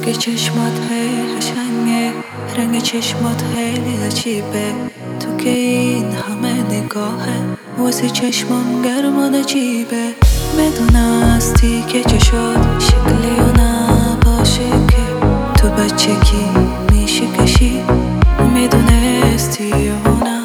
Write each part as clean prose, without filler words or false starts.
که چشمات خیلی قشنگه، رنگ چشمات خیلی عجیبه. تو که این همه نگاهه واسه چشمام گرم و نجیبه. میدونستی که چشات شکلی و نباشه که تو بچگی میشه کشی. میدونستی یا نه؟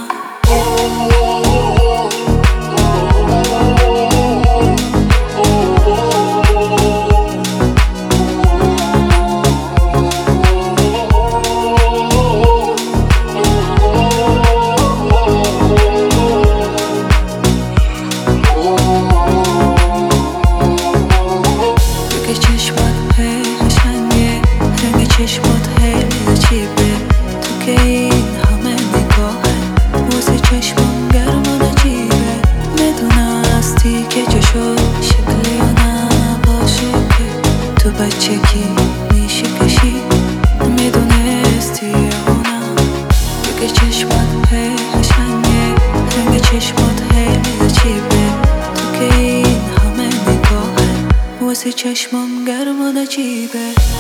چشمات خیلی عجیبه. تو که این همه نگاهه واسه چشمام گرم و نجیبه. میدونستی که چشات شکلی و نباشه که تو بچگی میشه کشی. میدونستی یا نه؟ تو که چشمات خیلی قشنگه، رنگ چشمات خیلی عجیبه. تو که این همه نگاهه واسه چشمام گرم و نجیبه.